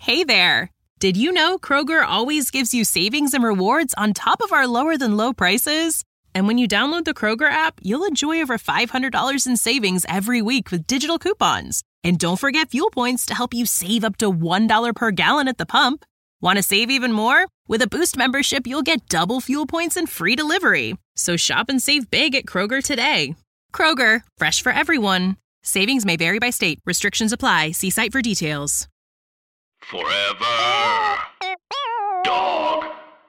Hey there! Did you know Kroger always gives you savings and rewards on top of our lower-than-low prices? And when you download the Kroger app, you'll enjoy over $500 in savings every week with digital coupons. And don't forget fuel points to help you save up to $1 per gallon at the pump. Want to save even more? With a Boost membership, you'll get double fuel points and free delivery. So shop and save big at Kroger today. Kroger, fresh for everyone. Savings may vary by state. Restrictions apply. See site for details. Forever Dog.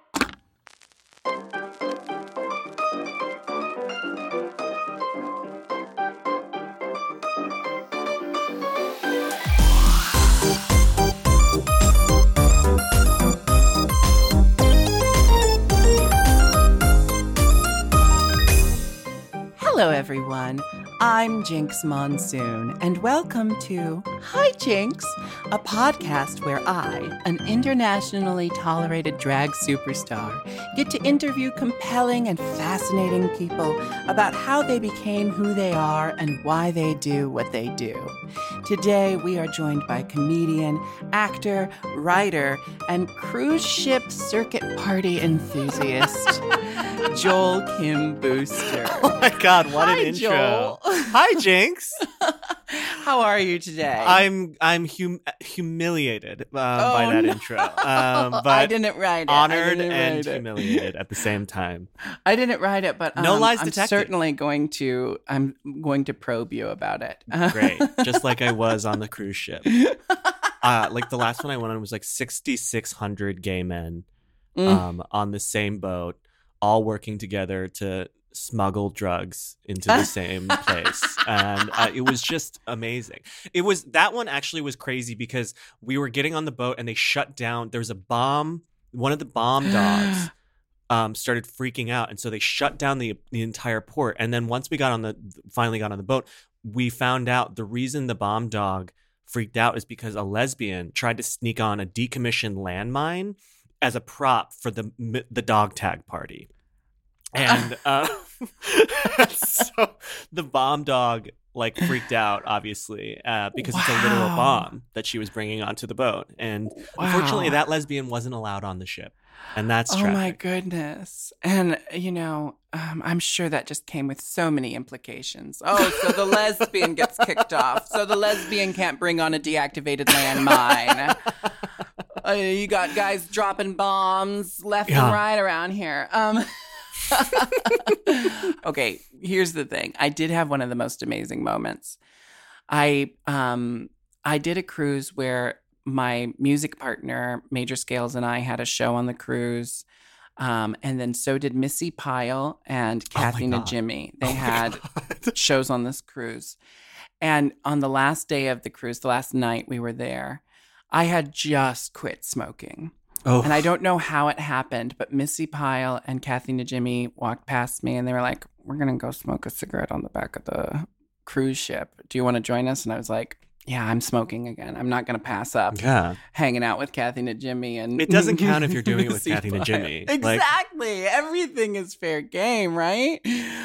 Hello, everyone. I'm Jinx Monsoon, and welcome to Hi Jinx, a podcast where I, an internationally tolerated drag superstar, get to interview compelling and fascinating people about how they became who they are and why they do what they do. Today, we are joined by comedian, actor, writer, and cruise ship circuit party enthusiast, Joel Kim Booster. Oh my God, what an intro. Joel. Hi, Jinx. How are you today? I'm humiliated by that intro. But I didn't write it. Honored and humiliated at the same time. I didn't write it, but No lies I'm detected. certainly going to probe you about it. Great. Just like I was on the cruise ship. Like the last one I went on was like 6,600 gay men on the same boat, all working together to smuggle drugs into the same place. And it was just amazing. That one actually was crazy because we were getting on the boat and they shut down. There was a bomb. One of the bomb dogs started freaking out. And so they shut down the entire port. And then once we finally got on the boat, we found out the reason the bomb dog freaked out is because a lesbian tried to sneak on a decommissioned landmine as a prop for the dog tag party. And so the bomb dog freaked out, obviously, because it's a literal bomb that she was bringing onto the boat. And unfortunately, that lesbian wasn't allowed on the ship. And that's tragic. Oh, my goodness. And, I'm sure that just came with so many implications. Oh, so the lesbian gets kicked off. So the lesbian can't bring on a deactivated landmine. You got guys dropping bombs left and right around here. Okay, here's the thing. I did have one of the most amazing moments. I did a cruise where my music partner, Major Scales, and I had a show on the cruise. And then so did Missy Pyle and Kathy Najimy. They had shows on this cruise. And on the last day of the cruise, the last night we were there, I had just quit smoking. Oh. And I don't know how it happened, but Missy Pyle and Kathy Najimy walked past me and they were like, "We're going to go smoke a cigarette on the back of the cruise ship. Do you want to join us?" And I was like, "Yeah, I'm smoking again. I'm not going to pass up hanging out with Kathy Najimy." And it doesn't count if you're doing it with Kathy Najimy. Exactly. Everything is fair game, right?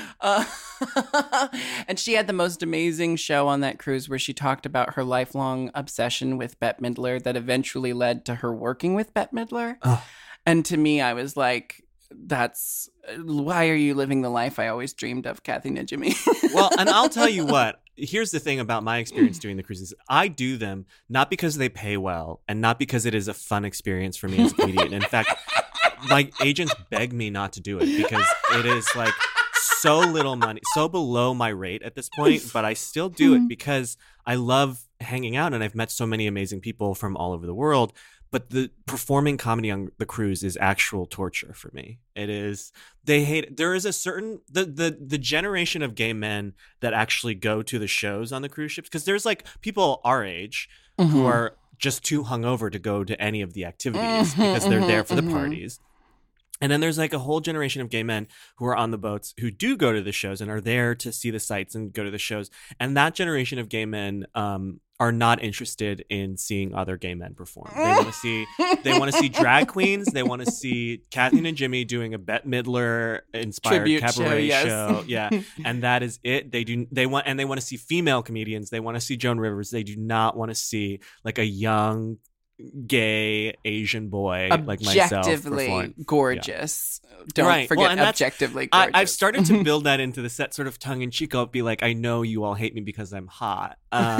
And she had the most amazing show on that cruise where she talked about her lifelong obsession with Bette Midler that eventually led to her working with Bette Midler. Oh. And to me, I was like, why are you living the life I always dreamed of, Kathy Najimy? Well, and I'll tell you what. Here's the thing about my experience doing the cruises. I do them not because they pay well and not because it is a fun experience for me as a comedian. In fact, my agents beg me not to do it because it is so little money, so below my rate at this point. But I still do it because I love hanging out and I've met so many amazing people from all over the world. But the performing comedy on the cruise is actual torture for me. It is. They hate it. There is a certain the generation of gay men that actually go to the shows on the cruise ships, because there's people our age who are just too hungover to go to any of the activities because they're there for the parties. And then there's a whole generation of gay men who are on the boats who do go to the shows and are there to see the sights and go to the shows. And that generation of gay men are not interested in seeing other gay men perform. They want to see drag queens. They want to see Kathy Najimy doing a Bette Midler inspired tribute cabaret show. Yeah. And that is it. They want to see female comedians. They want to see Joan Rivers. They do not want to see a young gay Asian boy like myself objectively gorgeous. Don't Right. forget Well, and objectively gorgeous. I've started to build that into the set sort of tongue in cheek. I'll be like, I know you all hate me because I'm hot.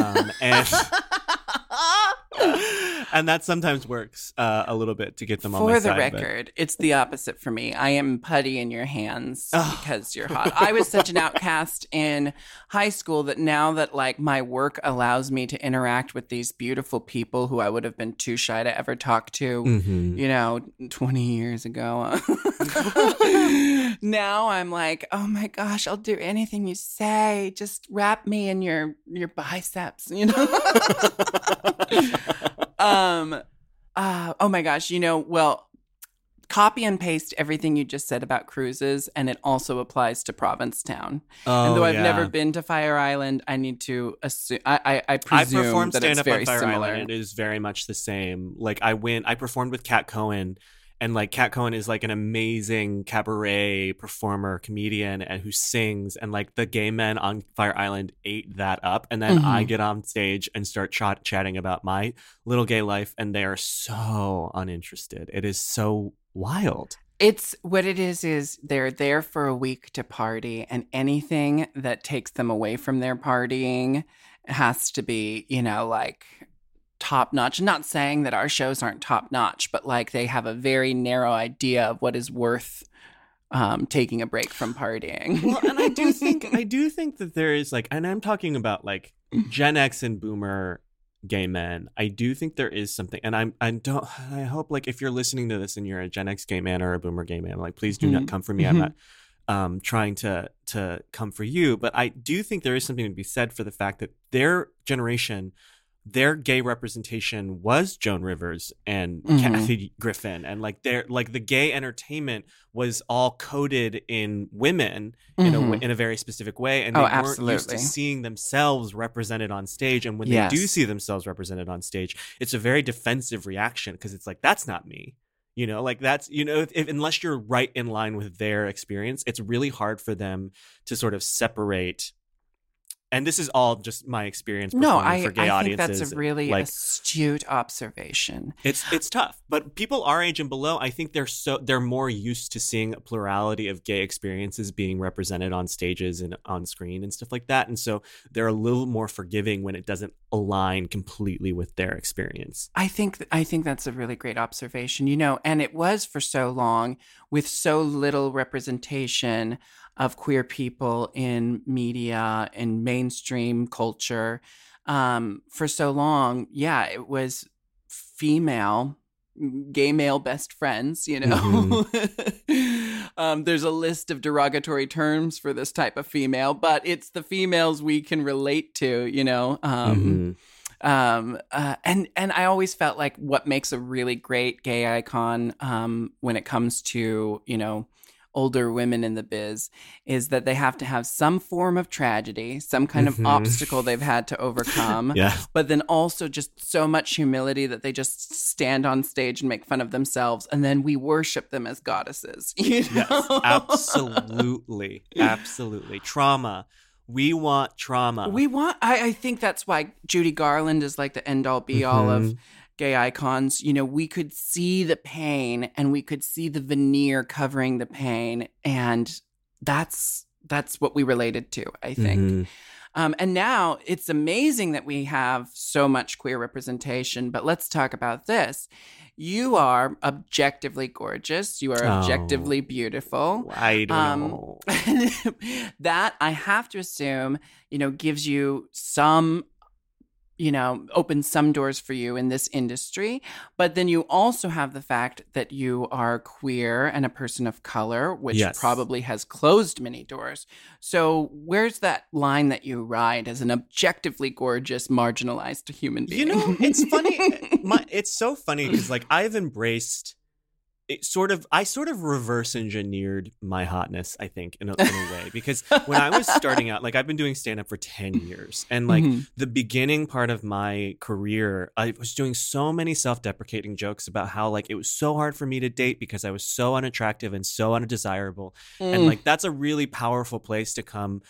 And that sometimes works a little bit to get them on my For side. the record, it's the opposite for me. I am putty in your hands because you're hot. I was such an outcast in high school that now that like my work allows me to interact with these beautiful people who I would have been too shy to ever talk to, you know, 20 years ago. Now I'm like, oh my gosh, I'll do anything you say. Just wrap me in your biceps, you know? Oh my gosh, you know, well, copy and paste everything you just said about cruises, and it also applies to Provincetown. And though I've never been to Fire Island, I need to assume, I presume performed that it's stand-up very on Fire similar. Island. It is very much the same. Like I performed with Kat Cohen, and like Kat Cohen is like an amazing cabaret performer, comedian, and who sings. And like the gay men on Fire Island ate that up. And then I get on stage and start chatting about my little gay life, and they are so uninterested. It is so wild. It's what it is they're there for a week to party, and anything that takes them away from their partying has to be, you know, like top notch. Not saying that our shows aren't top notch, but like they have a very narrow idea of what is worth taking a break from partying. Well, and I do think that there is like, and I'm talking about like Gen X and Boomer gay men. I do think there is something, and I hope like if you're listening to this and you're a Gen X gay man or a Boomer gay man, like please do not come for me. I'm not trying to come for you, but I do think there is something to be said for the fact that their generation, their gay representation was Joan Rivers and Kathy Griffin, and like the gay entertainment was all coded in women in a very specific way, and they weren't used to seeing themselves represented on stage. And when they do see themselves represented on stage, it's a very defensive reaction because it's like, that's not me. You know, like that's, you know, if unless you're right in line with their experience, it's really hard for them to sort of separate. And this is all just my experience performing for gay audiences. I think that's a really astute observation. It's tough, but people our age and below, I think they're more used to seeing a plurality of gay experiences being represented on stages and on screen and stuff like that. And so they're a little more forgiving when it doesn't align completely with their experience. I think that's a really great observation. You know, and it was for so long with so little representation of queer people in media and mainstream culture. For so long, it was female, gay male best friends, you know. There's a list of derogatory terms for this type of female, but it's the females we can relate to, you know. And I always felt like what makes a really great gay icon when it comes to, you know, older women in the biz is that they have to have some form of tragedy, some kind of obstacle they've had to overcome, but then also just so much humility that they just stand on stage and make fun of themselves, and then we worship them as goddesses. You know? Yes, absolutely. Absolutely. Trauma. We want trauma. I think that's why Judy Garland is like the end all be all of gay icons. You know, we could see the pain and we could see the veneer covering the pain, and that's what we related to, I think. And now it's amazing that we have so much queer representation, but let's talk about this. You are objectively gorgeous. You are objectively beautiful. I don't know. That, I have to assume, you know, gives you some, you know, opens some doors for you in this industry. But then you also have the fact that you are queer and a person of color, which probably has closed many doors. So where's that line that you ride as an objectively gorgeous, marginalized human being? You know, it's funny. It's so funny because like I've embraced it I sort of reverse engineered my hotness, I think, in a way, because when I was starting out, like I've been doing stand up for 10 years, and like the beginning part of my career, I was doing so many self-deprecating jokes about how like it was so hard for me to date because I was so unattractive and so undesirable. And like that's a really powerful place to come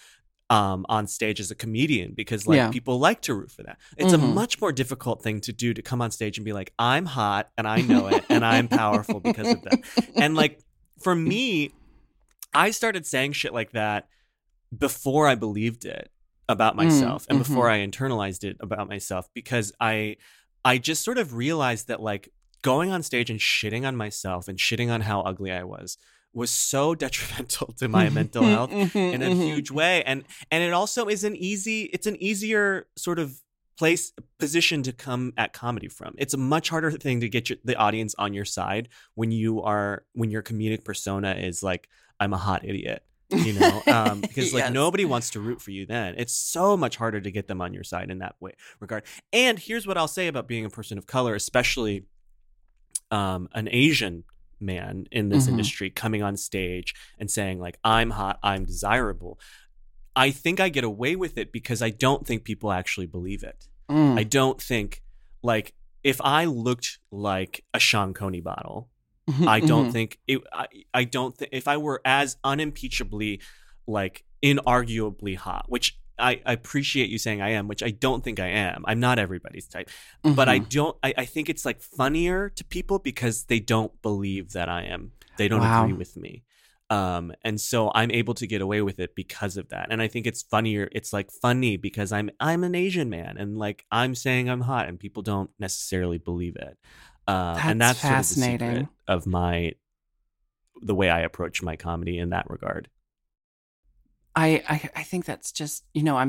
on stage as a comedian, because like people like to root for that. It's a much more difficult thing to do, to come on stage and be like, I'm hot and I know it and I'm powerful because of that. And like for me, I started saying shit like that before I believed it about myself and before I internalized it about myself, because I just sort of realized that like going on stage and shitting on myself and shitting on how ugly I was so detrimental to my mental health in a huge way. And it also is an easier sort of position to come at comedy from. It's a much harder thing to get the audience on your side when your comedic persona is like, I'm a hot idiot, you know, because like nobody wants to root for you then. It's so much harder to get them on your side in that regard. And here's what I'll say about being a person of color, especially an Asian man in this industry coming on stage and saying like, I'm hot, I'm desirable. I think I get away with it because I don't think people actually believe it. I don't think, like, if I looked like a Sean Coney bottle, I don't think I don't think if I were as unimpeachably, like, inarguably hot, which I appreciate you saying I am, which I don't think I am. I'm not everybody's type. But I think it's like funnier to people because they don't believe that I am. They don't agree with me. And so I'm able to get away with it because of that. And I think it's funnier. It's like funny because I'm an Asian man and like I'm saying I'm hot and people don't necessarily believe it. And that's fascinating. Sort of the secret of the way I approach my comedy in that regard. I think that's just, you know,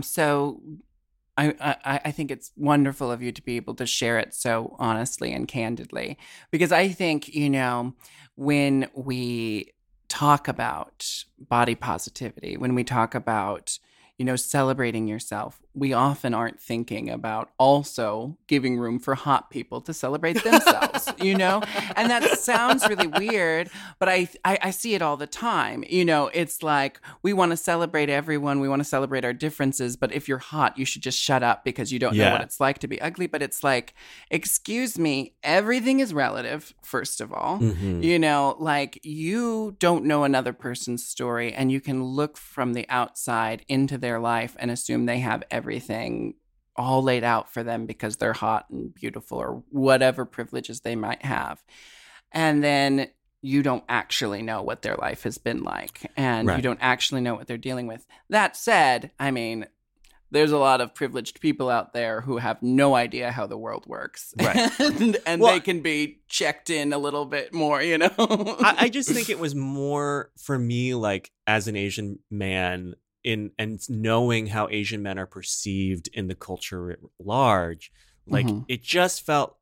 I think it's wonderful of you to be able to share it so honestly and candidly, because I think, you know, when we talk about body positivity, when we talk about, you know, celebrating yourself, we often aren't thinking about also giving room for hot people to celebrate themselves, you know? And that sounds really weird, but I see it all the time. You know, it's like we want to celebrate everyone. We want to celebrate our differences. But if you're hot, you should just shut up because you don't know what it's like to be ugly. But it's like, excuse me, everything is relative, first of all. You know, like you don't know another person's story and you can look from the outside into their life and assume they have everything all laid out for them because they're hot and beautiful or whatever privileges they might have. And then you don't actually know what their life has been like, and you don't actually know what they're dealing with. That said, I mean, there's a lot of privileged people out there who have no idea how the world works. Right. and they can be checked in a little bit more, you know? I just think it was more for me, like as an Asian man, and knowing how Asian men are perceived in the culture at large, like it just felt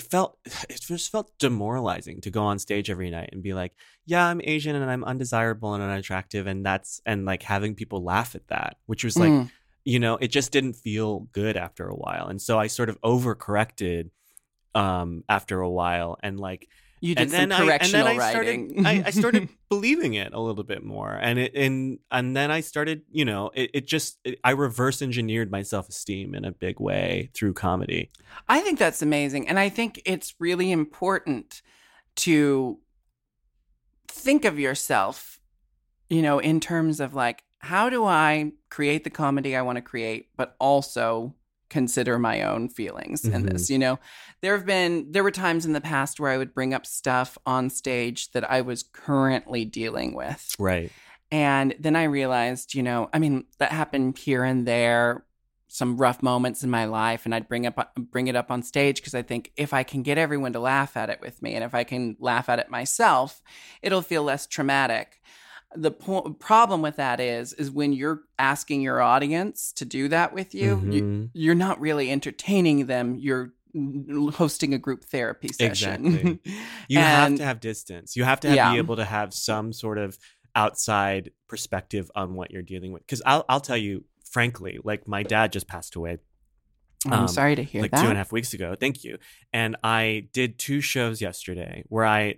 demoralizing to go on stage every night and be like, yeah, I'm Asian and I'm undesirable and unattractive, and like having people laugh at that, which was like, you know, it just didn't feel good after a while. And so I sort of overcorrected after a while, and like you did some correctional writing. I started believing it a little bit more, and then I started, you know, I reverse engineered my self-esteem in a big way through comedy. I think that's amazing, and I think it's really important to think of yourself, you know, in terms of like, how do I create the comedy I want to create, but also consider my own feelings in this, you know? There were times in the past where I would bring up stuff on stage that I was currently dealing with. Right. And then I realized, you know, I mean, that happened here and there, some rough moments in my life, and I'd bring it up on stage because I think if I can get everyone to laugh at it with me, and if I can laugh at it myself, it'll feel less traumatic. The problem with that is when you're asking your audience to do that with you, you're not really entertaining them. You're hosting a group therapy session. Exactly. You have to have distance. You have to be able to have some sort of outside perspective on what you're dealing with. Because I'll tell you, frankly, like my dad just passed away. I'm sorry to hear that. Like 2.5 weeks ago. Thank you. And I did 2 shows yesterday where I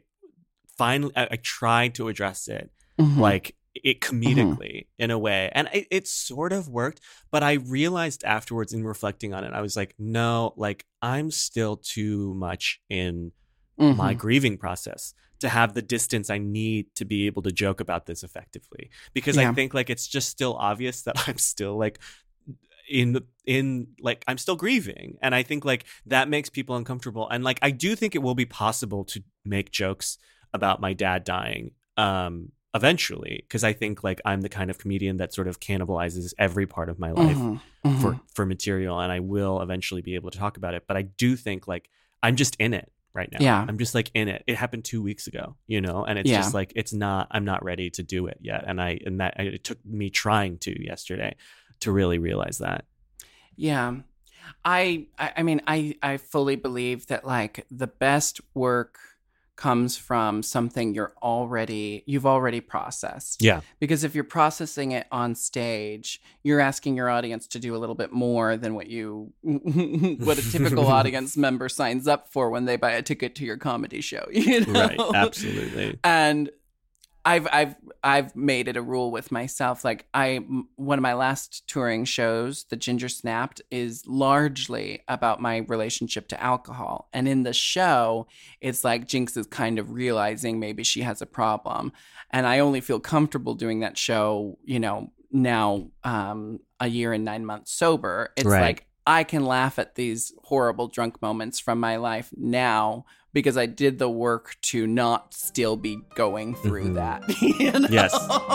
tried to address it. Like it comedically in a way. And it sort of worked, but I realized afterwards in reflecting on it, I was like, no, like I'm still too much in my grieving process, to have the distance I need to be able to joke about this effectively. Because I think like it's just still obvious that I'm still like in like I'm still grieving, and I think like that makes people uncomfortable. And like I do think it will be possible to make jokes about my dad dying eventually, because I think like I'm the kind of comedian that sort of cannibalizes every part of my life for material, and I will eventually be able to talk about it. But I do think like I'm just in it right now. Yeah. I'm just like in it. It happened 2 weeks ago, you know, and it's just like I'm not ready to do it yet. And it took me trying to yesterday to really realize that. Yeah. I mean, I fully believe that like the best work comes from something you've already processed. Yeah. Because if you're processing it on stage, you're asking your audience to do a little bit more than what a typical audience member signs up for when they buy a ticket to your comedy show, you know? Right. Absolutely. And I've made it a rule with myself. Like one of my last touring shows, The Ginger Snapped, is largely about my relationship to alcohol. And in the show, it's like Jinx is kind of realizing maybe she has a problem. And I only feel comfortable doing that show, you know, now a year and 9 months sober. It's like I can laugh at these horrible drunk moments from my life now because I did the work to not still be going through that. You know? Yes.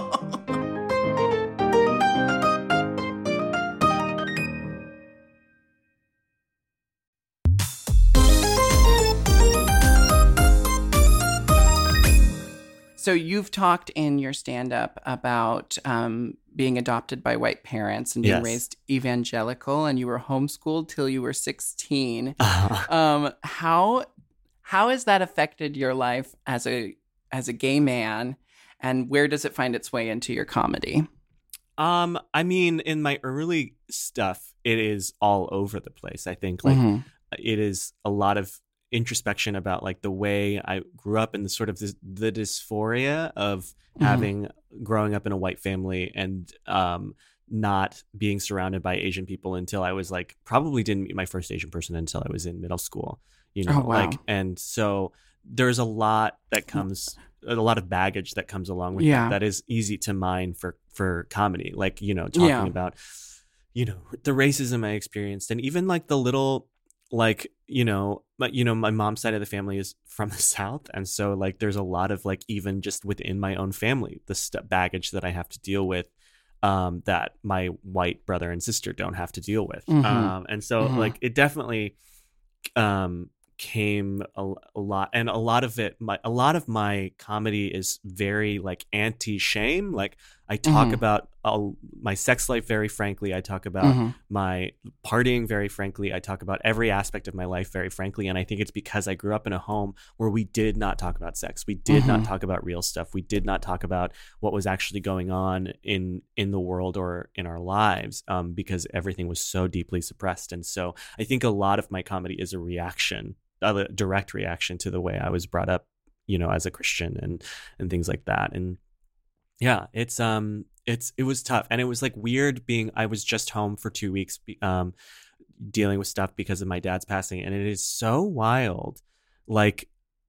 So you've talked in your stand-up about being adopted by white parents and being raised evangelical, and you were homeschooled till you were 16. How has that affected your life as a gay man, and where does it find its way into your comedy? I mean, in my early stuff, it is all over the place. I think like it is a lot of introspection about like the way I grew up and the sort of the dysphoria of growing up in a white family and not being surrounded by Asian people until I was like, probably didn't meet my first Asian person until I was in middle school, you know, like, and so there's a lot of baggage that comes along with that is easy to mine for comedy. Like, you know, talking about, you know, the racism I experienced, and even like the little, like, my mom's side of the family is from the South. And so like, there's a lot of like, even just within my own family, the baggage that I have to deal with, that my white brother and sister don't have to deal with. And so like, it definitely, came a lot, and a lot of my comedy is very like anti-shame. Like I talk about my sex life very frankly. I talk about my partying very frankly. I talk about every aspect of my life very frankly. And I think it's because I grew up in a home where we did not talk about sex. We did not talk about real stuff. We did not talk about what was actually going on in the world or in our lives, because everything was so deeply suppressed. And so I think a lot of my comedy is a direct reaction to the way I was brought up, you know, as a Christian and things like that. And yeah, it was tough. And it was like weird I was just home for 2 weeks, dealing with stuff because of my dad's passing. And it is so wild. Like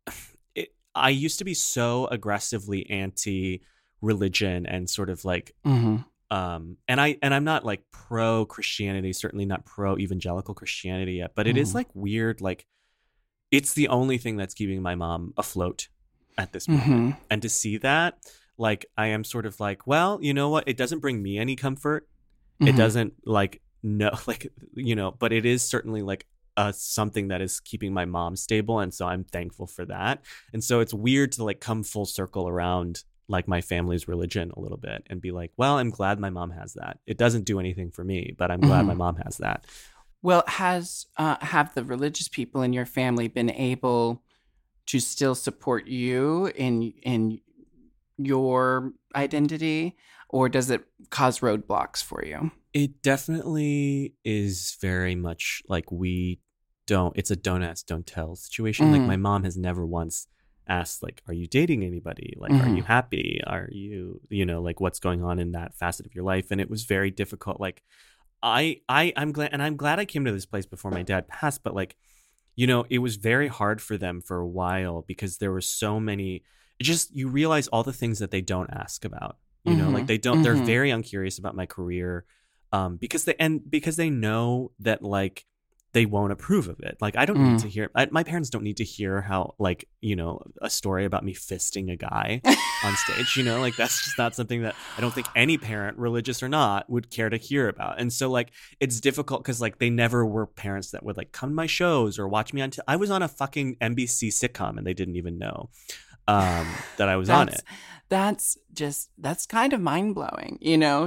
I used to be so aggressively anti-religion and sort of like, and I'm not like pro Christianity, certainly not pro evangelical Christianity yet, but it is like weird. Like it's the only thing that's keeping my mom afloat at this moment. And to see that, like, I am sort of like, well, you know what? It doesn't bring me any comfort. It doesn't like, no, like, you know, but it is certainly like something that is keeping my mom stable. And so I'm thankful for that. And so it's weird to like come full circle around like my family's religion a little bit and be like, well, I'm glad my mom has that. It doesn't do anything for me, but I'm glad my mom has that. Well, have the religious people in your family been able to still support you in your identity, or does it cause roadblocks for you? It definitely is very much like it's a don't ask, don't tell situation. Like my mom has never once asked, like, are you dating anybody? Like, are you happy? Are you, you know, like what's going on in that facet of your life? And it was very difficult. Like I'm glad I came to this place before my dad passed, but like you know, it was very hard for them for a while because there were so many, you realize all the things that they don't ask about, you know, like they're very uncurious about my career, because they know that like they won't approve of it. Like I don't need to hear, my parents don't need to hear how, like, you know, a story about me fisting a guy on stage, you know, like that's just not something that I don't think any parent, religious or not, would care to hear about. And so like, it's difficult because like they never were parents that would like come to my shows or watch me on, I was on a fucking NBC sitcom and they didn't even know that I was on it. That's kind of mind blowing, you know,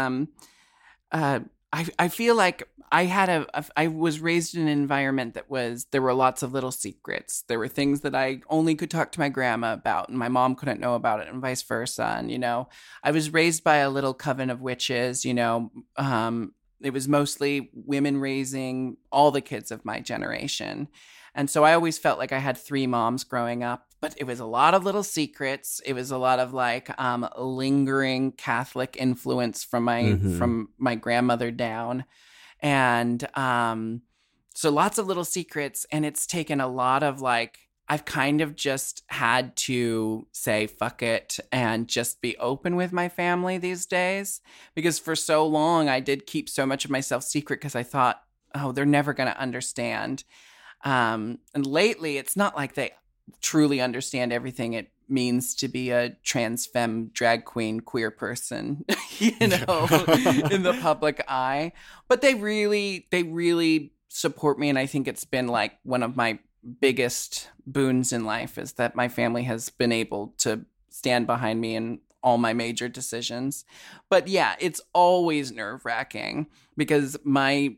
I feel like I was raised in an environment there were lots of little secrets. There were things that I only could talk to my grandma about and my mom couldn't know about it and vice versa. And, you know, I was raised by a little coven of witches, you know, it was mostly women raising all the kids of my generation. And so I always felt like I had 3 moms growing up, but it was a lot of little secrets. It was a lot of like lingering Catholic influence from my grandmother down. And so lots of little secrets. And it's taken a lot of like, I've kind of just had to say, fuck it, and just be open with my family these days. Because for so long, I did keep so much of myself secret because I thought, oh, they're never going to understand. And lately, it's not like they truly understand everything it means to be a trans femme, drag queen, queer person, you know, in the public eye. But they really support me. And I think it's been like one of my biggest boons in life is that my family has been able to stand behind me in all my major decisions. But yeah, it's always nerve-wracking because my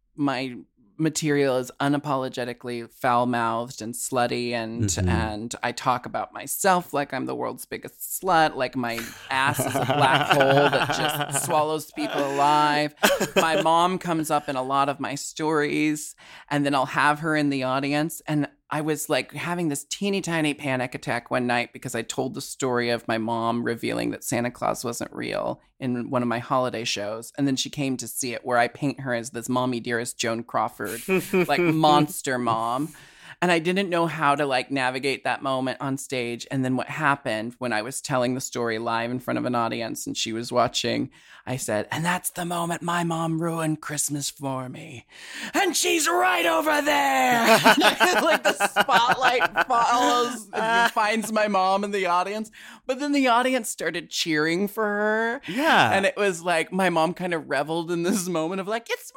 material is unapologetically foul-mouthed and slutty, and I talk about myself like I'm the world's biggest slut, like my ass is a black hole that just swallows people alive. My mom comes up in a lot of my stories, and then I'll have her in the audience, and I was like having this teeny tiny panic attack one night because I told the story of my mom revealing that Santa Claus wasn't real in one of my holiday shows. And then she came to see it where I paint her as this mommy dearest Joan Crawford, like monster mom. And I didn't know how to like navigate that moment on stage. And then what happened when I was telling the story live in front of an audience and she was watching, I said, and that's the moment my mom ruined Christmas for me. And she's right over there. Like the spotlight follows and finds my mom in the audience. But then the audience started cheering for her. Yeah. And it was like my mom kind of reveled in this moment of like, it's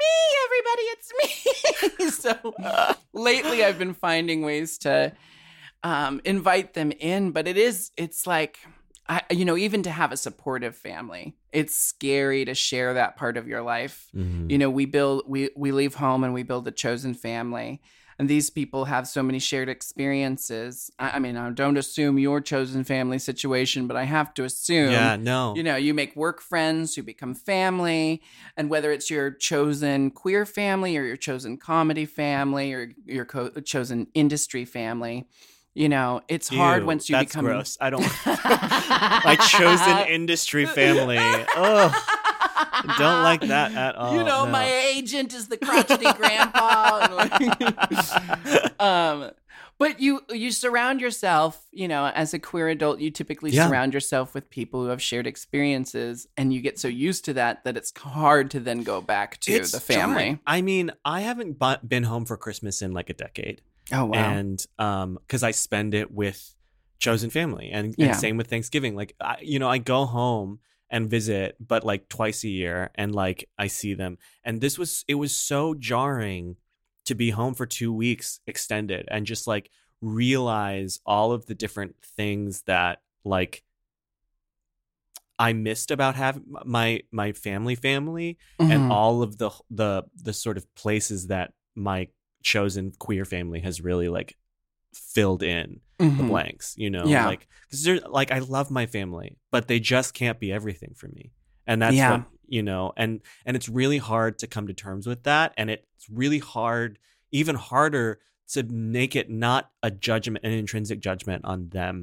me, everybody, it's me. So lately I've been finding ways to invite them in. But it's like, even to have a supportive family, it's scary to share that part of your life. Mm-hmm. You know, we leave home and we build a chosen family. And these people have so many shared experiences. I mean, I don't assume your chosen family situation, but I have to assume, you make work friends who become family. And whether it's your chosen queer family or your chosen comedy family or your chosen industry family, you know, it's hard once you become... That's gross. I don't... My chosen industry family. Oh, don't like that at all. You know, my agent is the crotchety grandpa. But you surround yourself, you know, as a queer adult, you typically surround yourself with people who have shared experiences, and you get so used to that it's hard to then go back to the family. Jarring. I mean, I haven't been home for Christmas in like a decade. Oh, wow. And because I spend it with chosen family and same with Thanksgiving. Like, I go home and visit, but like twice a year, and like I see them. And it was so jarring to be home for 2 weeks extended and just like realize all of the different things that like I missed about having my family, mm-hmm. and all of the sort of places that my chosen queer family has really like filled in the blanks, you know, like because they're like, I love my family, but they just can't be everything for me. And that's what, you know, and it's really hard to come to terms with that. And it's really hard, even harder to make it not a judgment, an intrinsic judgment on them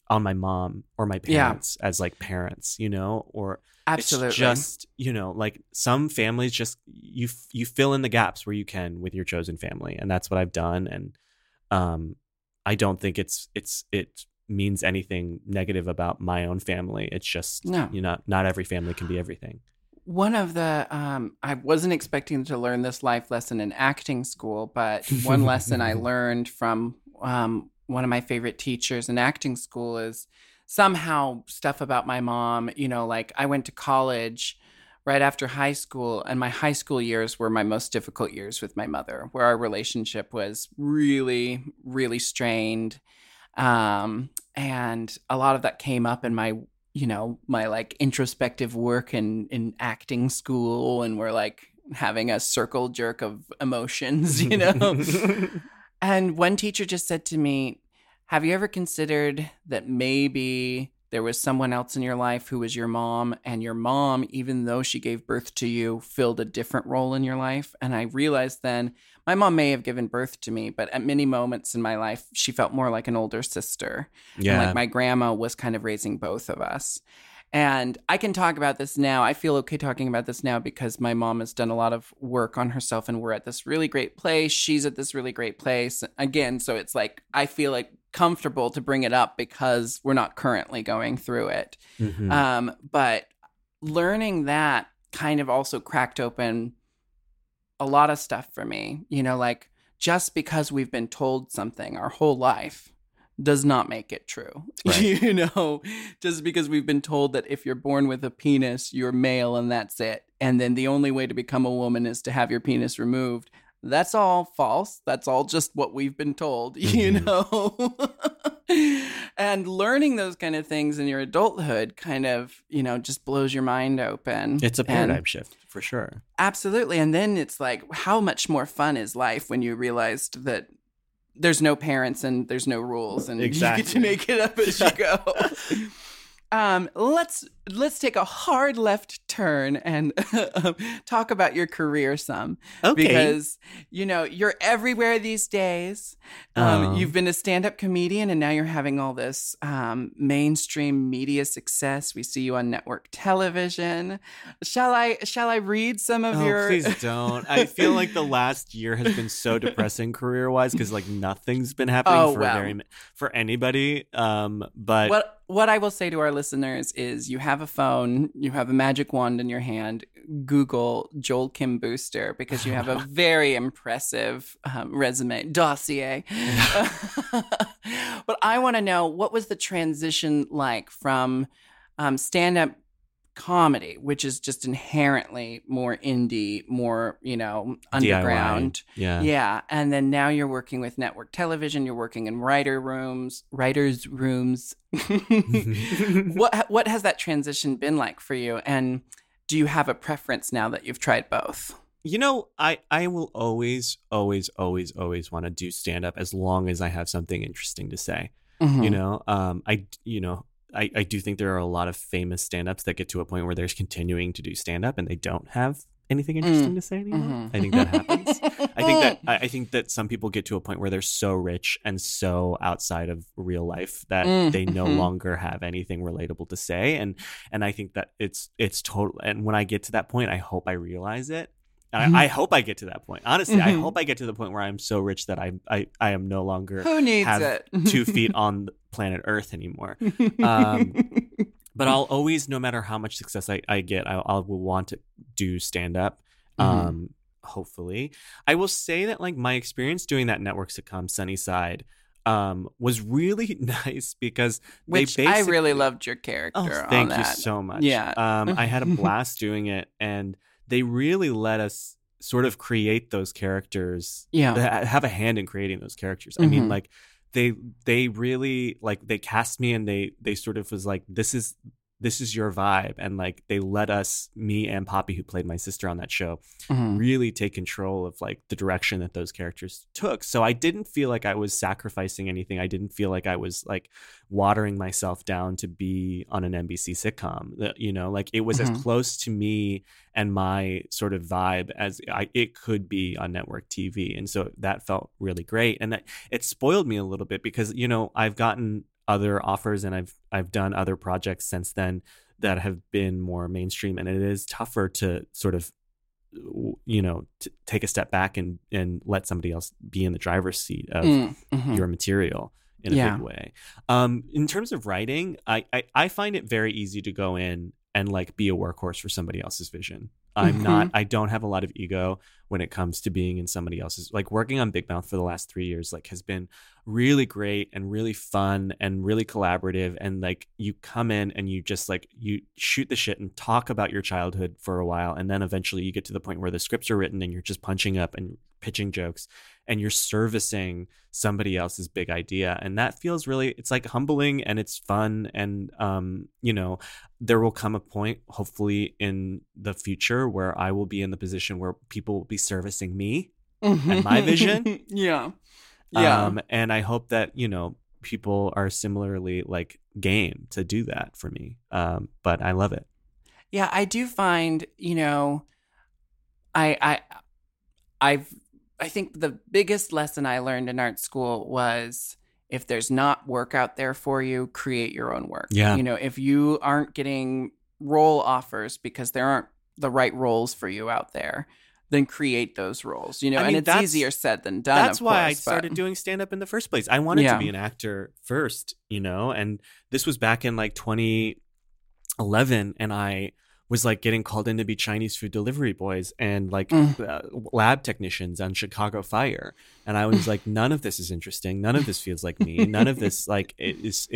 on my mom or my parents as like parents, you know, or Absolutely. it's just, you know, like some families just you fill in the gaps where you can with your chosen family, and that's what I've done. And I don't think it means anything negative about my own family. It's just, you know, not every family can be everything. One of the, I wasn't expecting to learn this life lesson in acting school, but one lesson I learned from one of my favorite teachers in acting school is somehow stuff about my mom. You know, like I went to college right after high school, and my high school years were my most difficult years with my mother, where our relationship was really, really strained. And a lot of that came up in my, you know, my like introspective work in acting school, and we're like having a circle jerk of emotions, you know. And one teacher just said to me, have you ever considered that maybe there was someone else in your life who was your mom, and your mom, even though she gave birth to you, filled a different role in your life? And I realized then my mom may have given birth to me, but at many moments in my life, she felt more like an older sister. Yeah. And like my grandma was kind of raising both of us. And I can talk about this now. I feel okay talking about this now because my mom has done a lot of work on herself, and we're at this really great place. She's at this really great place. Again, so it's like I feel like comfortable to bring it up because we're not currently going through it. Mm-hmm. But learning that kind of also cracked open a lot of stuff for me. You know, like just because we've been told something our whole life does not make it true. Right. You know, just because we've been told that if you're born with a penis, you're male and that's it. And then the only way to become a woman is to have your penis removed. That's all false. That's all just what we've been told, you know? And learning those kind of things in your adulthood kind of, you know, just blows your mind open. It's a paradigm shift for sure. Absolutely. And then it's like, how much more fun is life when you realized that there's no parents and there's no rules, and Exactly. you get to make it up as you go. Let's take a hard left turn and talk about your career some. Okay. Because, you know, you're everywhere these days. You've been a stand-up comedian, and now you're having all this mainstream media success. We see you on network television. Shall I read some of your... Please don't. I feel like the last year has been so depressing career-wise because like nothing's been happening for anybody. But what I will say to our listeners is you have a phone, you have a magic wand in your hand, Google Joel Kim Booster, because you have a very impressive dossier. But I want to know, what was the transition like from stand-up comedy, which is just inherently more indie, more, you know, underground. DIY. Yeah. And then now you're working with network television, you're working in writers' rooms. What has that transition been like for you? And do you have a preference now that you've tried both? You know, I will always want to do stand-up as long as I have something interesting to say. Mm-hmm. You know, I do think there are a lot of famous stand-ups that get to a point where they're continuing to do stand-up and they don't have anything interesting to say anymore. Mm-hmm. I think that happens. I think that some people get to a point where they're so rich and so outside of real life that they no longer have anything relatable to say. And I think that it's total. And when I get to that point, I hope I realize it. I hope I get to that point. Honestly, I hope I get to the point where I'm so rich that I am no longer Who needs have it? 2 feet on planet Earth anymore. But I'll always, no matter how much success I get, I will want to do stand up. Hopefully, I will say that like my experience doing that network sitcom Sunnyside was really nice because I really loved your character. Thank on you that. so much. Yeah, I had a blast doing it, and they really let us sort of create those characters. Yeah, have a hand in creating those characters. I mean, like they really like they cast me, and they sort of was like, this is your vibe, and like they let us, me and Poppy, who played my sister on that show, really take control of like the direction that those characters took. So I didn't feel like I was sacrificing anything. I didn't feel like I was like watering myself down to be on an NBC sitcom. You know, like it was as close to me and my sort of vibe as it could be on network TV. And so that felt really great. And it spoiled me a little bit because, you know, I've gotten other offers, and I've done other projects since then that have been more mainstream, and it is tougher to sort of, you know, to take a step back and let somebody else be in the driver's seat of your material in a big way. In terms of writing, I find it very easy to go in and like be a workhorse for somebody else's vision. I don't have a lot of ego when it comes to being in somebody else's, like working on Big Mouth for the last 3 years, like has been really great and really fun and really collaborative. And like you come in and you just like, you shoot the shit and talk about your childhood for a while. And then eventually you get to the point where the scripts are written and you're just punching up and pitching jokes and you're servicing somebody else's big idea. And that feels really, it's like humbling and it's fun. And, you know, there will come a point, hopefully in the future, where I will be in the position where people will be servicing me and my vision. Yeah. And I hope that, you know, people are similarly like game to do that for me. But I love it. Yeah, I do find, you know, I think the biggest lesson I learned in art school was, if there's not work out there for you, create your own work. Yeah. You know, if you aren't getting role offers because there aren't the right roles for you out there, then create those roles. You know, I mean, and it's easier said than done. That's why I started doing stand-up in the first place. I wanted to be an actor first, you know, and this was back in like 2011, and I was like getting called in to be Chinese food delivery boys and like lab technicians on Chicago Fire. And I was like, none of this is interesting. None of this feels like me. None of this like is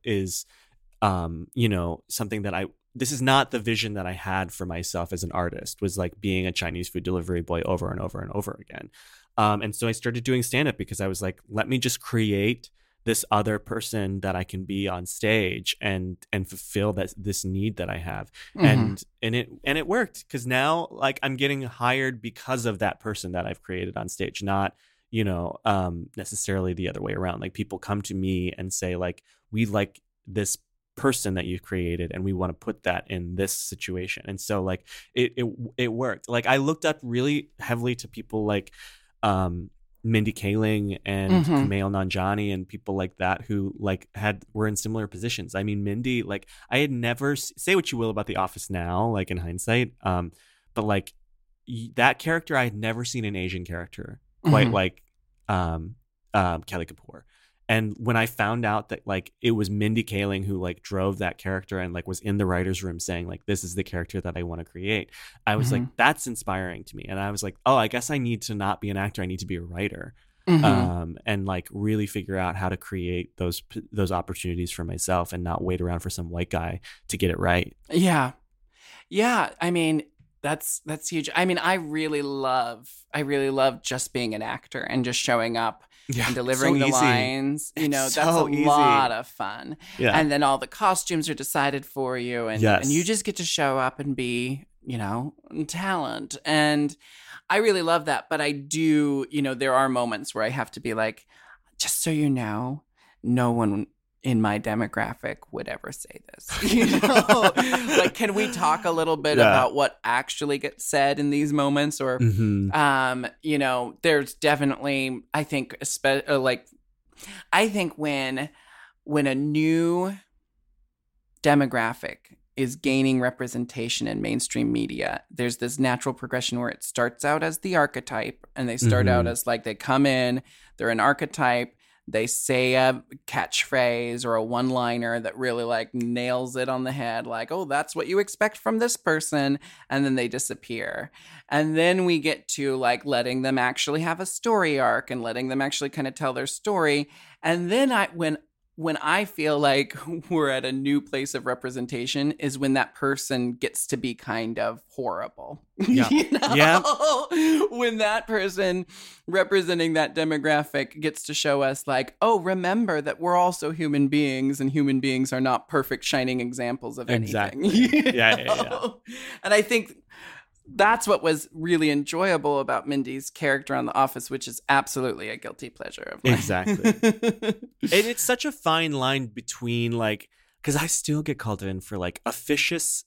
you know, something that this is not the vision that I had for myself as an artist, was like being a Chinese food delivery boy over and over and over again. And so I started doing stand-up because I was like, let me just create this other person that I can be on stage and fulfill this need that I have. And it worked, because now like I'm getting hired because of that person that I've created on stage, not, you know, necessarily the other way around. Like people come to me and say like, we like this person that you've created and we want to put that in this situation. And so like it worked. Like I looked up really heavily to people like Mindy Kaling and Kumail Nanjiani and people like that who like were in similar positions. I mean, Mindy, like I had never, say what you will about The Office now, like in hindsight, but like that character, I had never seen an Asian character quite like Kelly Kapoor. And when I found out that like it was Mindy Kaling who like drove that character and like was in the writer's room saying like, this is the character that I want to create, I was like, that's inspiring to me. And I was like, oh, I guess I need to not be an actor. I need to be a writer, and like really figure out how to create those opportunities for myself and not wait around for some white guy to get it right. Yeah. Yeah. I mean, that's huge. I mean, I really love just being an actor and just showing up. Yeah, and delivering the lines, you know, that's a lot of fun. Yeah. And then all the costumes are decided for you, and you just get to show up and be, you know, talent. And I really love that. But I do, you know, there are moments where I have to be like, just so you know, no one in my demographic would ever say this. You know, like, can we talk a little bit about what actually gets said in these moments? Or, you know, there's definitely, I think, I think when a new demographic is gaining representation in mainstream media, there's this natural progression where it starts out as the archetype, and they start out as like, they come in, they're an archetype, they say a catchphrase or a one-liner that really like nails it on the head. Like, oh, that's what you expect from this person. And then they disappear. And then we get to like letting them actually have a story arc and letting them actually kind of tell their story. And then when I feel like we're at a new place of representation is when that person gets to be kind of horrible. Yeah. You know? Yeah. When that person representing that demographic gets to show us like, oh, remember that we're also human beings, and human beings are not perfect shining examples of anything. Exactly. Yeah. And I think that's what was really enjoyable about Mindy's character on The Office, which is absolutely a guilty pleasure of mine. Exactly. And it's such a fine line between like, because I still get called in for like officious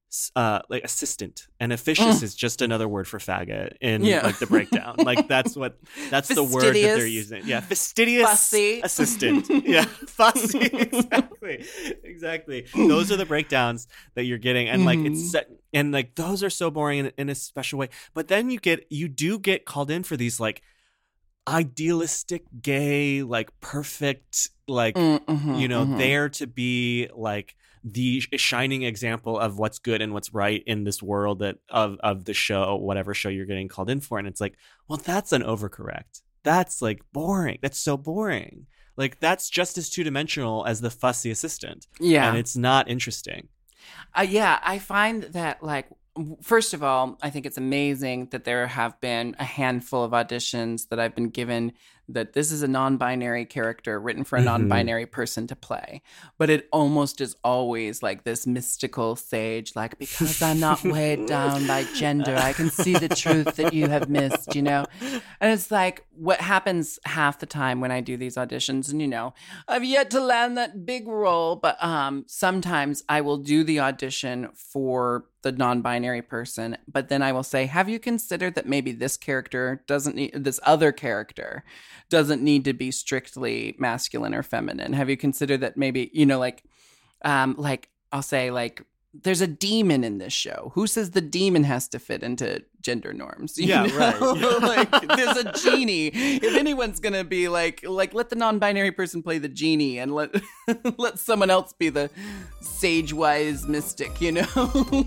like assistant, and officious is just another word for faggot in like the breakdown. Like that's the word that they're using. Yeah, fastidious, fussy assistant. Yeah, fussy. Exactly. Those are the breakdowns that you're getting, and like it's and like those are so boring in a special way. But then you do get called in for these like idealistic gay, like perfect, like there to be like the shining example of what's good and what's right in this world that of the show, whatever show you're getting called in for. And it's like, well, that's an overcorrect. That's like boring. That's so boring. Like that's just as two-dimensional as the fussy assistant. Yeah. And it's not interesting. I find that like, first of all, I think it's amazing that there have been a handful of auditions that I've been given that this is a non-binary character written for a non-binary person to play. But it almost is always like this mystical sage, like, because I'm not weighed down by gender, I can see the truth that you have missed, you know? And it's like what happens half the time when I do these auditions, and, you know, I've yet to land that big role, but sometimes I will do the audition for the non-binary person, but then I will say, have you considered that maybe this other character doesn't need to be strictly masculine or feminine? Have you considered that maybe, you know, like I'll say like, there's a demon in this show. Who says the demon has to fit into gender norms? You know? Right. Like, there's a genie. If anyone's gonna be like let the non-binary person play the genie, and let someone else be the sage-wise mystic, you know?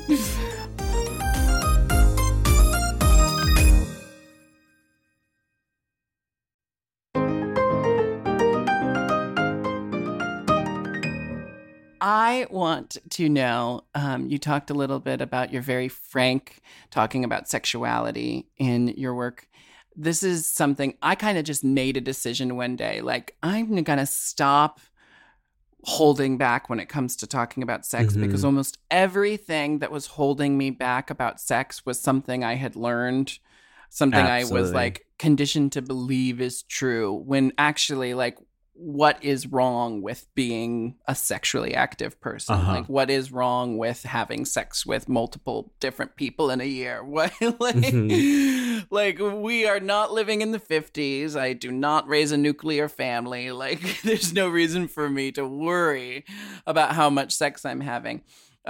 I want to know, you talked a little bit about your very frank talking about sexuality in your work. This is something I kind of just made a decision one day. Like, I'm going to stop holding back when it comes to talking about sex, because almost everything that was holding me back about sex was something I had learned, something I was like conditioned to believe is true, when actually like, what is wrong with being a sexually active person? Like, what is wrong with having sex with multiple different people in a year? What, like, we are not living in the 50s. I do not raise a nuclear family. Like, there's no reason for me to worry about how much sex I'm having.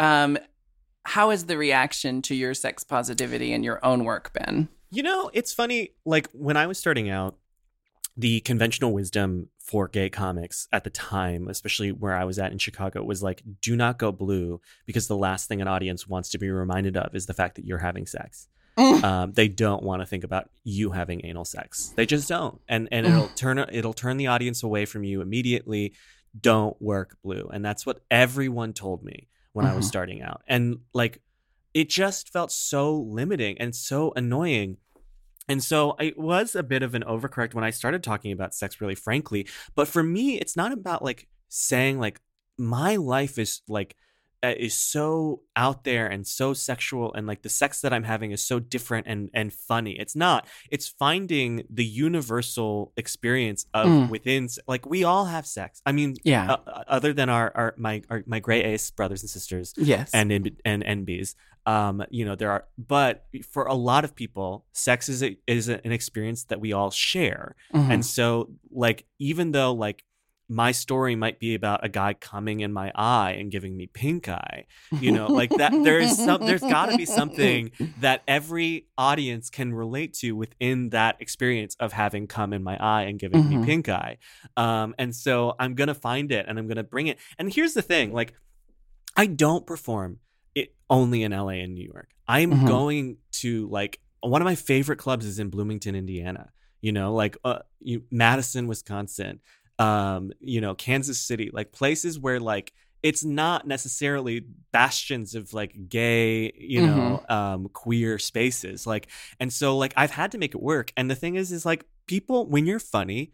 How has the reaction to your sex positivity in your own work been? You know, it's funny. Like, when I was starting out, the conventional wisdom for gay comics at the time, especially where I was at in Chicago, was like, do not go blue, because the last thing an audience wants to be reminded of is the fact that you're having sex. They don't want to think about you having anal sex. They just don't. And it'll turn the audience away from you immediately. Don't work blue. And that's what everyone told me when I was starting out. And like, it just felt so limiting and so annoying. And so it was a bit of an overcorrect when I started talking about sex, really frankly. But for me, it's not about like saying like my life is like is so out there and so sexual, and like the sex that I'm having is so different and funny. It's not. It's finding the universal experience of within. Like, we all have sex. I mean, other than my gray ace brothers and sisters, yes, and NBs. You know, there are, but for a lot of people, sex is an experience that we all share. And so like, even though like my story might be about a guy coming in my eye and giving me pink eye, you know, like that, there's gotta be something that every audience can relate to within that experience of having come in my eye and giving me pink eye. And so I'm going to find it and I'm going to bring it. And here's the thing, like, I don't perform it only in LA and New York. I'm going to, like, one of my favorite clubs is in Bloomington, Indiana, you know, like Madison, Wisconsin, you know, Kansas City, like places where like it's not necessarily bastions of like gay, you know, queer spaces. Like, and so like I've had to make it work. And the thing is like, people, when it's funny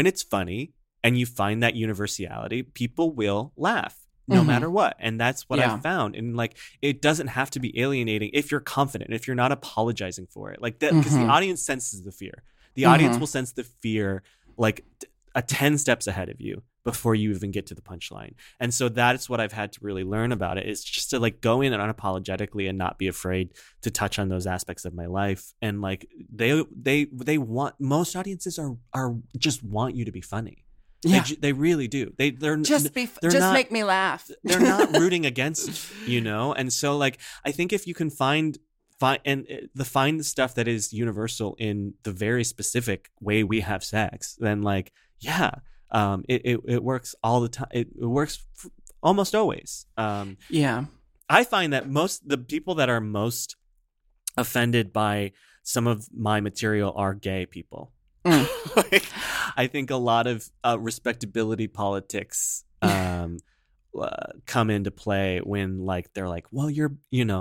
and you find that universality, people will laugh no matter what. And that's what I've found. And like, it doesn't have to be alienating if you're confident, if you're not apologizing for it, like that, because the audience senses the fear. The audience will sense the fear like 10 steps ahead of you before you even get to the punchline. And so that's what I've had to really learn about it, is just to like go in and unapologetically and not be afraid to touch on those aspects of my life. And like they want, most audiences are just want you to be funny. Yeah. They really do. They're just not, make me laugh. They're not rooting against you, And so like I think if you can find the stuff that is universal in the very specific way we have sex, then like it works all the time. It works almost always. I find that the people that are most offended by some of my material are gay people. Like, I think a lot of respectability politics come into play when like they're like, well, you're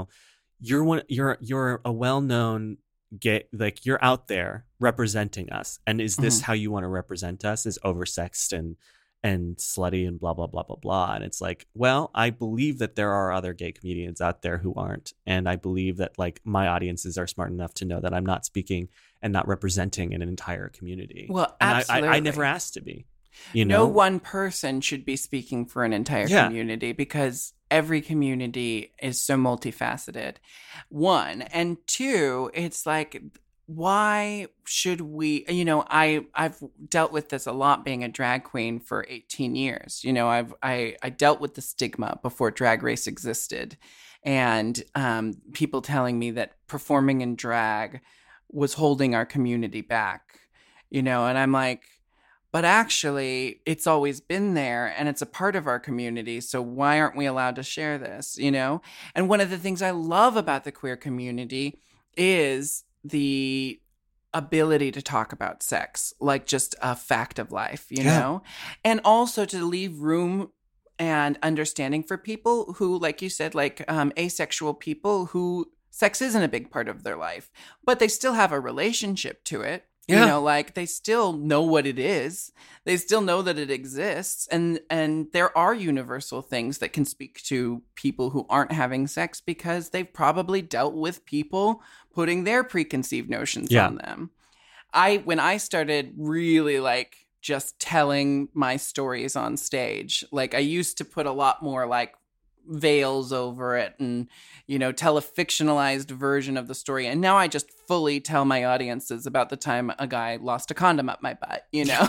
a well-known gay, like you're out there representing us, and is this how you want to represent us, is oversexed and slutty and blah blah blah blah blah. And it's like, well, I believe that there are other gay comedians out there who aren't, and I believe that like my audiences are smart enough to know that I'm not speaking and not representing an entire community. Well, and absolutely. I never asked to be. No one person should be speaking for an entire community, because every community is so multifaceted. One. And two, it's like, why should we, I've dealt with this a lot being a drag queen for 18 years. I dealt with the stigma before Drag Race existed, and people telling me that performing in drag was holding our community back, and I'm like, but actually it's always been there and it's a part of our community. So why aren't we allowed to share this, And one of the things I love about the queer community is the ability to talk about sex, like just a fact of life, you know, and also to leave room and understanding for people who, like you said, like asexual people who sex isn't a big part of their life, but they still have a relationship to it. Yeah. Like they still know what it is. They still know that it exists. And there are universal things that can speak to people who aren't having sex, because they've probably dealt with people putting their preconceived notions on them. When I started really like just telling my stories on stage, like I used to put a lot more like veils over it and, tell a fictionalized version of the story. And now I just fully tell my audiences about the time a guy lost a condom up my butt,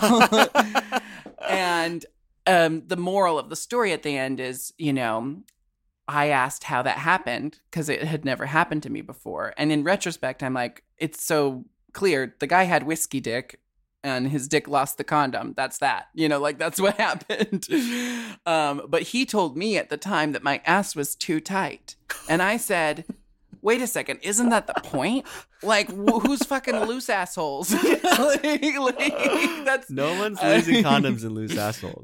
And the moral of the story at the end is, I asked how that happened because it had never happened to me before. And in retrospect, I'm like, it's so clear. The guy had whiskey dick and his dick lost the condom. That's that. That's what happened. But he told me at the time that my ass was too tight. And I said, wait a second, isn't that the point? Like, who's fucking loose assholes? That's no one's losing condoms and loose assholes.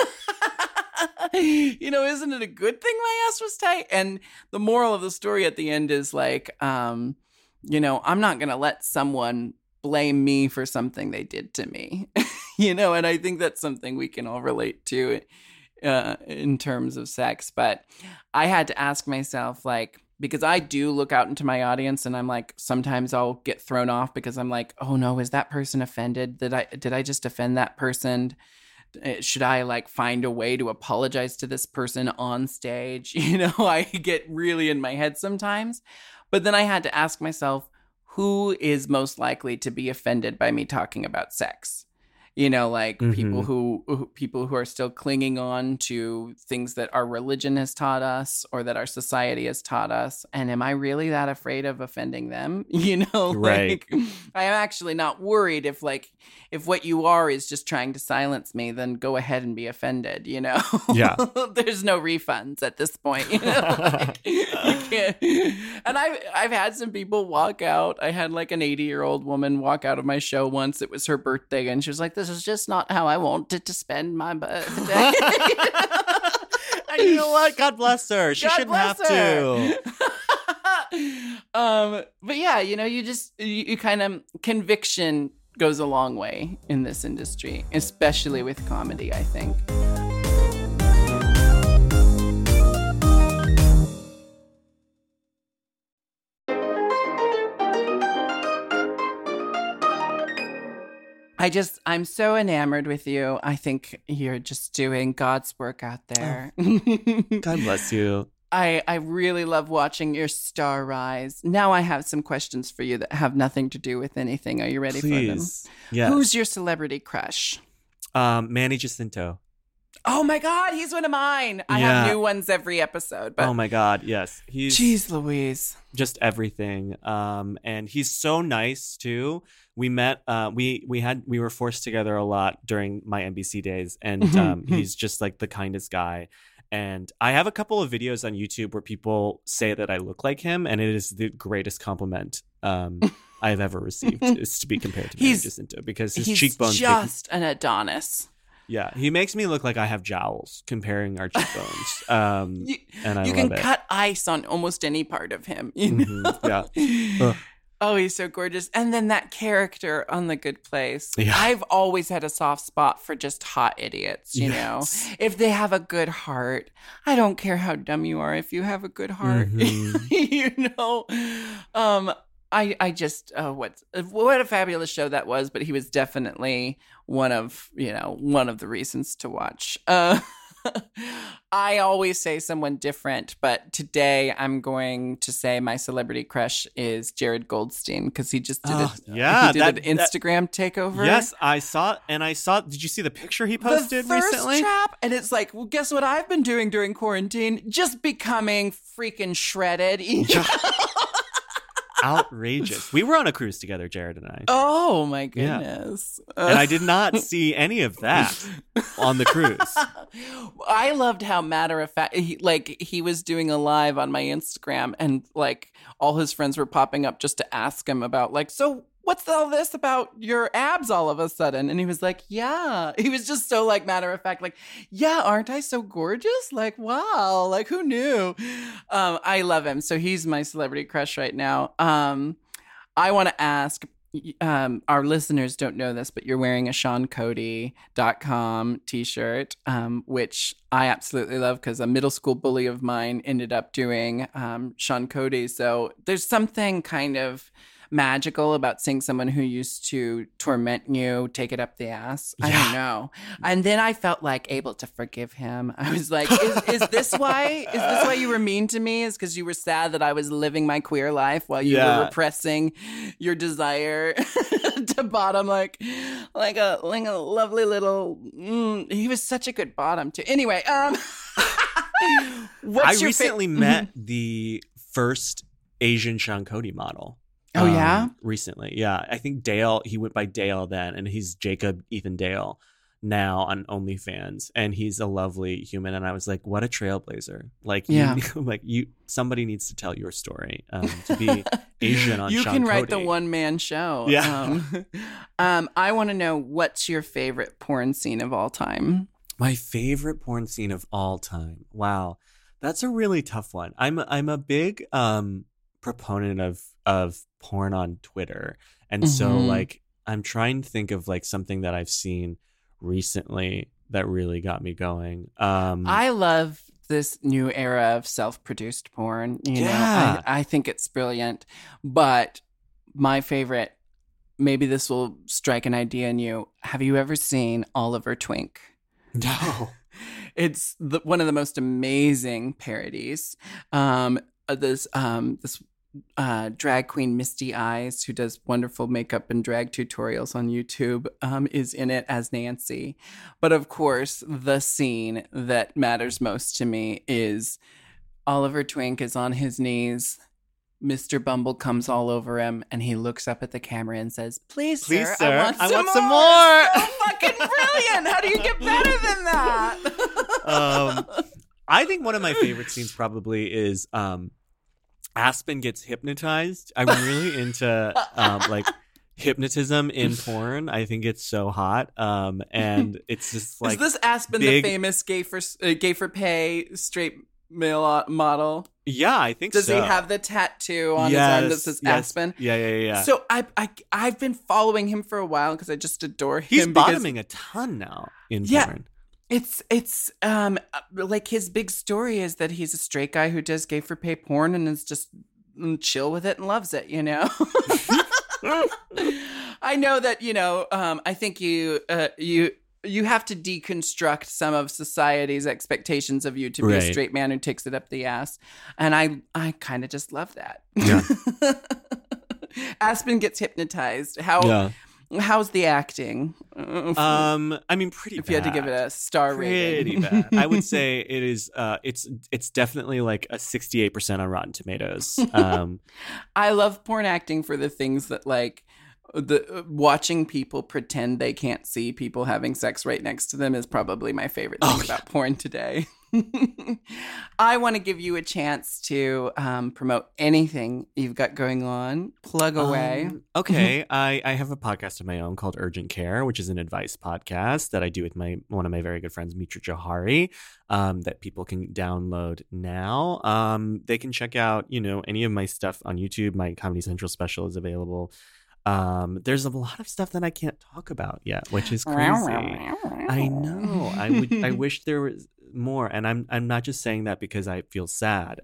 Isn't it a good thing my ass was tight? And the moral of the story at the end is like, I'm not going to let someone blame me for something they did to me, and I think that's something we can all relate to in terms of sex. But I had to ask myself, like, because I do look out into my audience and I'm like, sometimes I'll get thrown off because I'm like, oh no, is that person offended? Did I just offend that person? Should I like find a way to apologize to this person on stage? I get really in my head sometimes. But then I had to ask myself, who is most likely to be offended by me talking about sex? People who are still clinging on to things that our religion has taught us or that our society has taught us. And am I really that afraid of offending them? Right. I am actually not worried if what you are is just trying to silence me, then go ahead and be offended, Yeah. There's no refunds at this point, you can't. And I've had some people walk out. I had like an 80-year-old woman walk out of my show once. It was her birthday and she was like, this is just not how I wanted to spend my birthday. And you know what? God bless her. She shouldn't have to. But yeah, you kind of, conviction goes a long way in this industry, especially with comedy, I think. I'm so enamored with you. I think you're just doing God's work out there. God bless you. I really love watching your star rise. Now I have some questions for you that have nothing to do with anything. Are you ready for them? Please. Yes. Who's your celebrity crush? Manny Jacinto. Oh my God, he's one of mine. I have new ones every episode. But oh my God, yes. He's Jeez Louise. just everything. And he's so nice too. We met we were forced together a lot during my NBC days, and he's just like the kindest guy. And I have a couple of videos on YouTube where people say that I look like him, and it is the greatest compliment I've ever received, is to be compared to Manny Jacinto, because his cheekbones just an Adonis. Yeah, he makes me look like I have jowls comparing our cheekbones. And I you love can it. cut ice on almost any part of him. You know? Yeah. Oh, he's so gorgeous. And then that character on The Good Place. Yeah. I've always had a soft spot for just hot idiots, you know? If they have a good heart, I don't care how dumb you are. If you have a good heart, you know? I just what a fabulous show that was, but he was definitely one of the reasons to watch. I always say someone different, but today I'm going to say my celebrity crush is Jared Goldstein, because he just did an Instagram takeover. Yes, I saw. Did you see the picture he posted the thirst recently? Trap, and it's like, well, guess what I've been doing during quarantine? Just becoming freaking shredded. Outrageous. We were on a cruise together, Jared and I. Oh my goodness. Yeah. And I did not see any of that on the cruise. I loved how matter of fact he was doing a live on my Instagram, and like all his friends were popping up just to ask him about like, so what's all this about your abs all of a sudden? And he was like, yeah. He was just so like matter of fact, like, yeah, aren't I so gorgeous? Like, wow, like who knew? I love him. So he's my celebrity crush right now. I want to ask, our listeners don't know this, but you're wearing a SeanCody.com t-shirt, which I absolutely love, because a middle school bully of mine ended up doing Sean Cody. So there's something kind of magical about seeing someone who used to torment you take it up the ass. I don't know. And then I felt like able to forgive him. I was like, is this why you were mean to me? Is because you were sad that I was living my queer life while you were repressing your desire to bottom like a lovely little he was such a good bottom too. Anyway, I recently met the first Asian Sean Cody model. Oh, yeah? Recently. Yeah. I think Dale, he went by Dale then, and he's Jacob Ethan Dale now on OnlyFans. And he's a lovely human. And I was like, what a trailblazer. Like, somebody needs to tell your story to be Asian on you Sean can write Cody. the one-man show. Yeah. I want to know, what's your favorite porn scene of all time? My favorite porn scene of all time. Wow. That's a really tough one. I'm a big proponent of porn on Twitter, and so like I'm trying to think of like something that I've seen recently that really got me going. I love this new era of self-produced porn. You know, I think it's brilliant, but my favorite, maybe this will strike an idea in you. Have you ever seen Oliver Twink? No. It's one of the most amazing parodies. This drag queen Misty Eyes, who does wonderful makeup and drag tutorials on YouTube, is in it as Nancy. But of course, the scene that matters most to me is Oliver Twink is on his knees. Mr. Bumble comes all over him, and he looks up at the camera and says, Please, sir, I want some more. It's so fucking brilliant. How do you get better than that? I think one of my favorite scenes probably is Aspen gets hypnotized. I'm really into like hypnotism in porn. I think it's so hot. And it's just like, is this Aspen the famous gay for pay straight male model? Yeah, I think Does so. he have the tattoo on his arm that says Aspen? Yeah. So I've been following him for a while because I just adore him. He's bottoming a ton now in porn. It's like his big story is that he's a straight guy who does gay for pay porn and is just chill with it and loves it, you know? I know that, I think you have to deconstruct some of society's expectations of you to be a Right. straight man who takes it up the ass. And I kind of just love that. Yeah. Aspen gets hypnotized. How's the acting? I mean, pretty bad. If you had to give it a star Pretty rating. bad. I would say it is, it's definitely like a 68% on Rotten Tomatoes. I love porn acting for the things that watching people pretend they can't see people having sex right next to them is probably my favorite thing about porn today. I want to give you a chance to promote anything you've got going on. Plug away. Okay. I have a podcast of my own called Urgent Care, which is an advice podcast that I do with one of my very good friends, Mitra Johari, that people can download now. They can check out, any of my stuff on YouTube. My Comedy Central special is available. There's a lot of stuff that I can't talk about yet, which is crazy. I know. I wish there was more, and I'm not just saying that because I feel sad.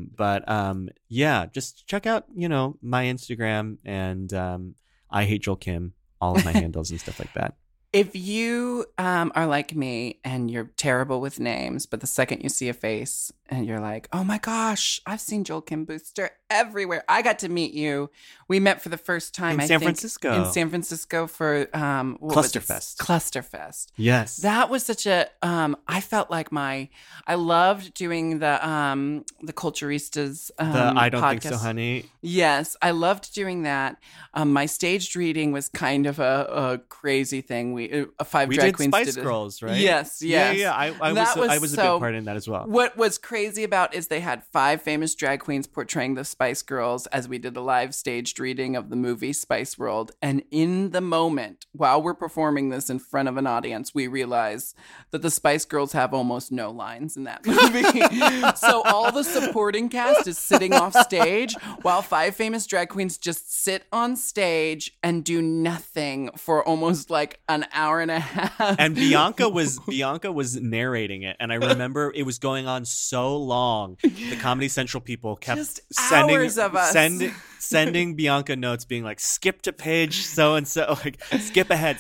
Yeah, just check out, my Instagram and I Hate Joel Kim, all of my handles and stuff like that. If you are like me and you're terrible with names, but the second you see a face and you're like, oh my gosh, I've seen Joel Kim Booster everywhere. I got to meet you. We met for the first time, In San Francisco for Clusterfest. Clusterfest. Yes. That was such a, I felt like I loved doing the Culturistas the I Don't podcast. Think So, Honey. Yes, I loved doing that. My staged reading was kind of a crazy thing. We did drag queens Spice did Girls, right? Yes. Yeah. I was a big part in that as well. What was crazy about is they had 5 famous drag queens portraying the Spice Girls as we did a live staged reading of the movie Spice World. And in the moment, while we're performing this in front of an audience, we realize that the Spice Girls have almost no lines in that movie. So all the supporting cast is sitting off stage while 5 famous drag queens just sit on stage and do nothing for almost like an hour and a half. And Bianca was narrating it, and I remember it was going on so long. The Comedy Central people kept Just sending hours of us. sending Bianca notes, being like, "Skip to page so and so, like skip ahead,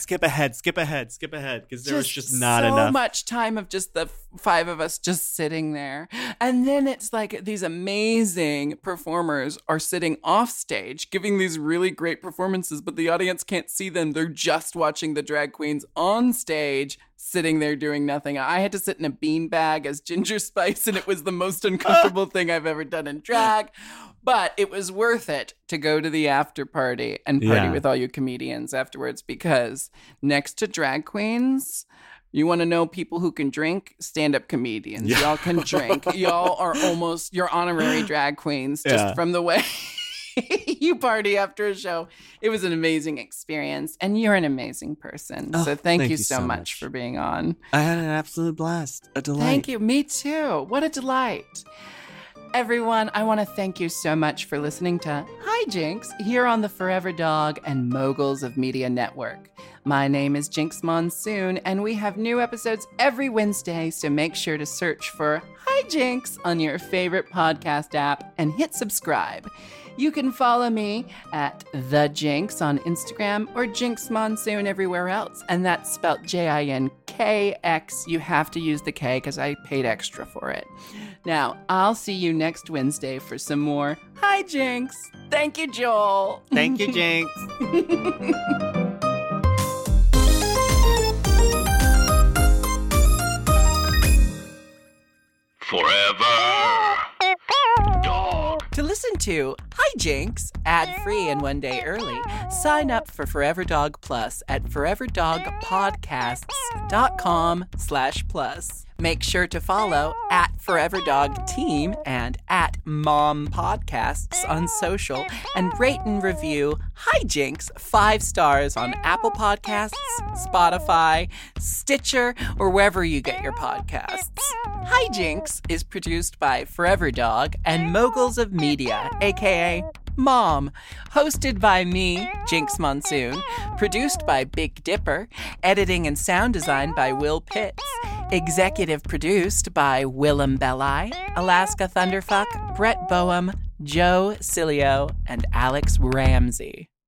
because there was just not enough. So much time of just the 5 of us just sitting there, and then it's like these amazing performers are sitting off stage giving these really great performances, but the audience can't see them. They're just watching the drag queens on stage sitting there doing nothing. I had to sit in a beanbag as Ginger Spice, and it was the most uncomfortable thing I've ever done in drag. But it was worth it to go to the after party and party with all you comedians afterwards, because next to drag queens, you want to know people who can drink? Stand-up comedians. Yeah. Y'all can drink. Y'all are almost your honorary drag queens just from the way you party after a show. It was an amazing experience, and you're an amazing person. So thank you so much for being on. I had an absolute blast. A delight. Thank you. Me too. What a delight. Everyone, I want to thank you so much for listening to Hijinks here on the Forever Dog and Moguls of Media Network. My name is Jinx Monsoon, and we have new episodes every Wednesday, so make sure to search for Hijinks on your favorite podcast app and hit subscribe. You can follow me at The Jinx on Instagram or Jinx Monsoon everywhere else, and that's spelled Jinkx. You have to use the K because I paid extra for it. Now, I'll see you next Wednesday for some more Hijinks. Thank you, Joel. Thank you, Jinx. Forever Dog. To listen to Hijinks ad-free and one day early, sign up for Forever Dog Plus at foreverdogpodcasts.com/plus. Make sure to follow at Forever Dog Team and at Mom Podcasts on social, and rate and review Hijinks 5 stars on Apple Podcasts, Spotify, Stitcher, or wherever you get your podcasts. Hijinks is produced by Forever Dog and Moguls of Media, aka Mom, hosted by me, Jinx Monsoon, produced by Big Dipper, editing and sound design by Will Pitts, executive produced by Willem Belli, Alaska Thunderfuck, Brett Boehm, Joe Cilio, and Alex Ramsey.